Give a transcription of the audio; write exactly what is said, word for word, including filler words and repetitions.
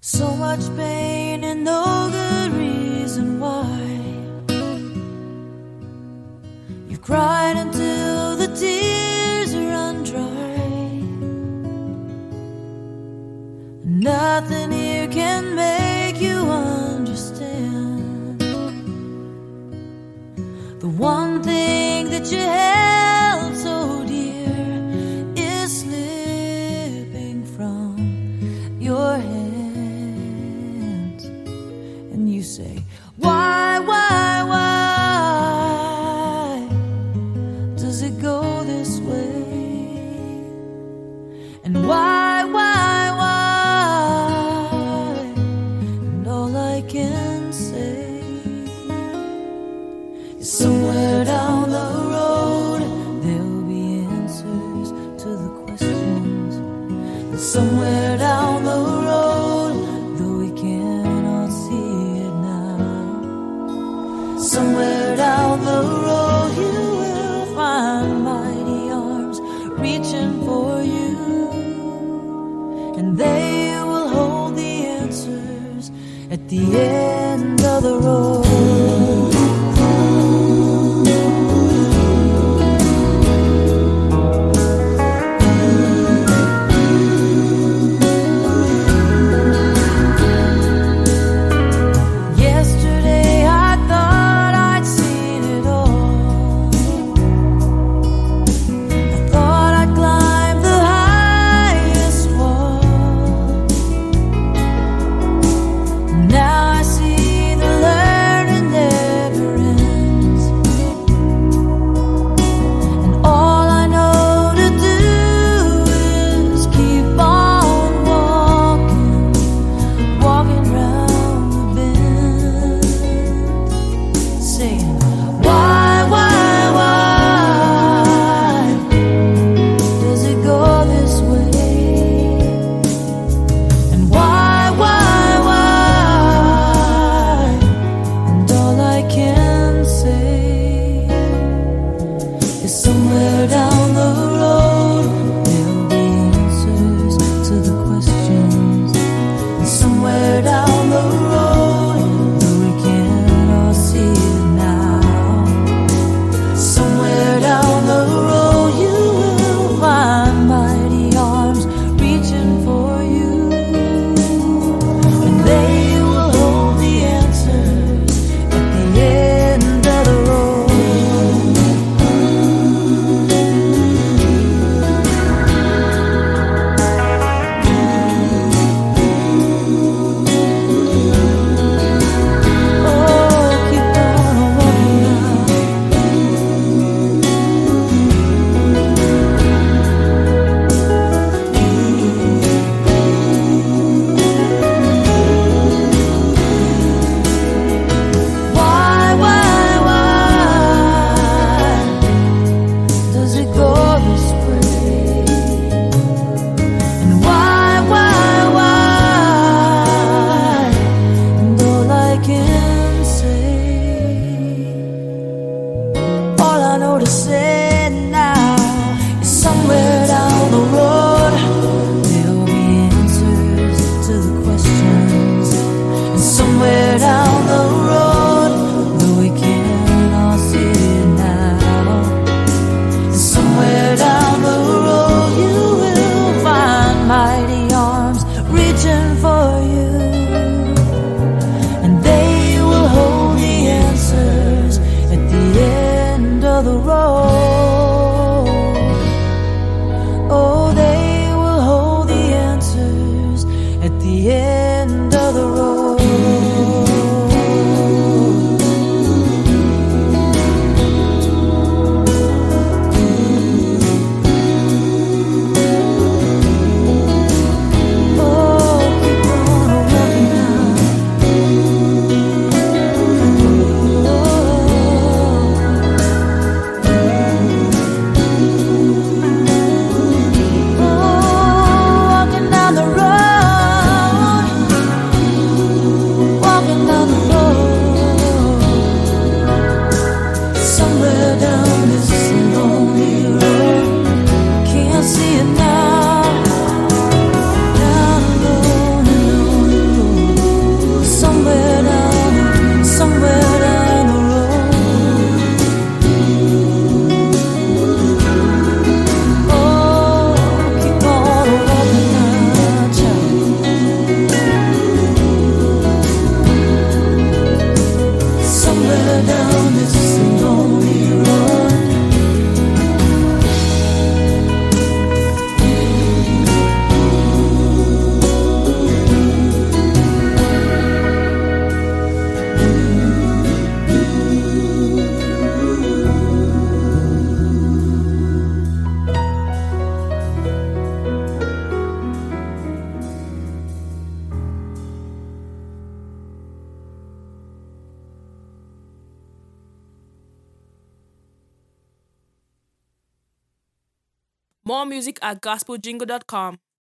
So much pain and no good reason why. You've cried until the tears run dry. Nothing here can make you understand. The one thing that you held so dear is slipping from your hands. And you say, why, why, why does it go this way? And why, why, why? And all I can say is somewhere down the road there'll be answers to the questions. And somewhere down the road, though we cannot see it now, somewhere down the road you will find mighty arms reaching for you, and they will hold the answers at the end of the road. Somewhere down the road there'll be answers to the questions. And somewhere down the road, though we cannot see it now, somewhere down the road you will find mighty arms reaching for you, and they will hold the answers at the end of the road. To say now is somewhere down the road there'll be answers to the questions. And somewhere down the road, though we cannot see it now, somewhere down the road you will find mighty arms reaching for you, and they will hold the answers at the end of the road. Oh, they will hold the answers at the end of the road. More music at gospel jingle dot com.